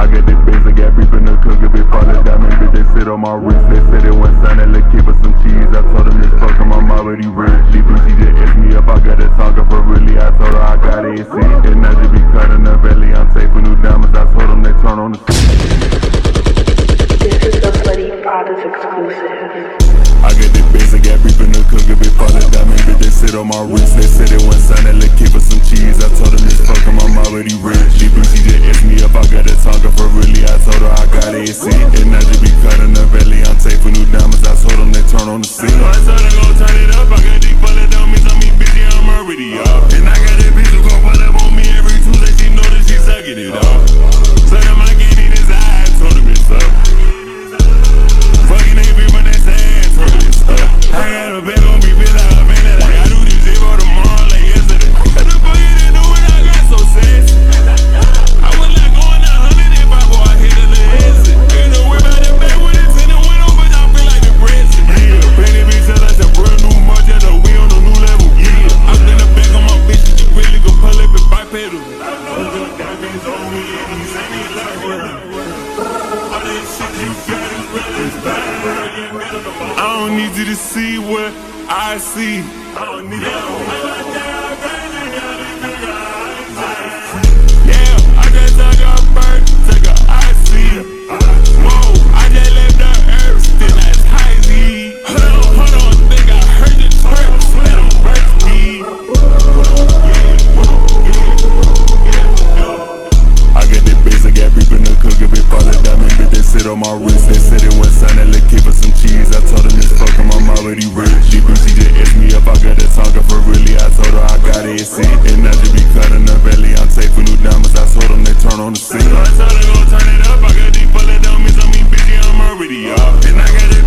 I got this base, I got beef in the cook, a big falling diamond, bitch, they sit on my wrist. They said it went sign, let's keep us some cheese. I told them this fuck, I'm already rich. She just asked me if I got a talker for really. I told her I got AC. And I just be cutting the belly, I'm taping new diamonds. I told them they turn on the This is the Bloody Prophets exclusive. I got this base, I got beef in the cook, a big falling diamond, bitch, they sit on my wrist. They said it went sign, let's keep us some cheese. I told them this fuck, I'm already rich. She just asked me if I got a talker for really. I told her I got AC. And I just be cutting the belly, I'm taping new diamonds. I told them they turn on the scene. I told them go turn it up, I got these bullet dummies on me, bitch, yeah, I'm already up. And I got that bitch who gon' pull up on me every Tuesday, she know that she sucking it up. So them I can't eat his eye, I told him it's up. Fucking they bitch when they say I told him it's up. I got a bag on me, bitch, like a man that like I do this shit for tomorrow like yesterday. And the fuck you didn't know when I got so sassy. I was like going 100 if I go out here to the exit. Ain't no way about that back with it in the window, but I feel like the president. Yeah, painted bitch tell us a brand new margin, and we on a new level. Yeah, I'm in the back on my bitch, you really go pull up and bipedal. Diamonds on me, and he's ain't even like all that shit you got is real as bad. I don't need you to see what I see. I don't need you. Yeah, I just took a bird, took a IC. Whoa, I just left the earth, still that's high Z. Hold on, think I heard the twerks, let them burst me. I got that base, I got beef in the cook, a big falling diamond, bitch, they sit on my wrist. They said it went sign, let's keep us some cheese. I told them this fuck, I'm already rich. She just asked me if I got a talker for really. I told her I got AC. And I just be cutting the belly, I'm taping new diamonds. I told them they turn on the scene. I told them go turn it up, I got these bullet dummies on me, bitch, yeah, I'm already up. And I got it